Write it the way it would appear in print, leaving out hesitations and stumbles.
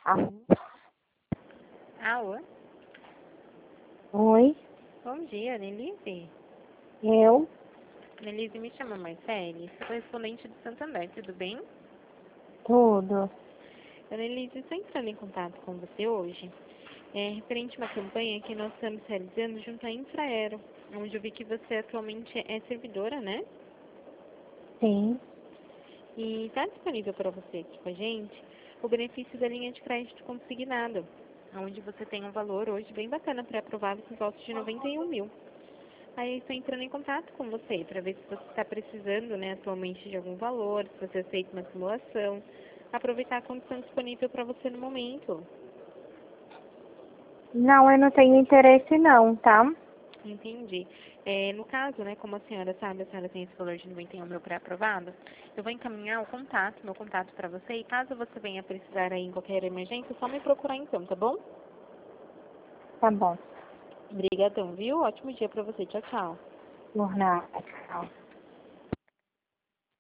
Alô? Alô? Oi, Bom dia, Nelise. eu? Nelise, me chama Marcele, sou correspondente do Santander, tudo bem? Tudo. Nelise, estou entrando em contato com você hoje, referente a uma campanha que nós estamos realizando junto à Infraero, onde eu vi que você atualmente é servidora, né? Sim. E está disponível para você aqui com a gente o benefício da linha de crédito consignado, onde você tem um valor hoje bem bacana pré-aprovado por volta de 91 mil. Aí estou entrando em contato com você para ver se você está precisando, né, atualmente de algum valor, se você aceita uma simulação, aproveitar a condição disponível para você no momento. Não, eu não tenho interesse não, tá? Entendi. No caso, né, como a senhora sabe, a senhora tem esse valor de 91 mil pré-aprovado, eu vou encaminhar meu contato para você, e caso você venha precisar aí em qualquer emergência, é só me procurar então, tá bom? Tá bom. Obrigadão, viu? Ótimo dia para você. Tchau, tchau. Por nada. Tchau.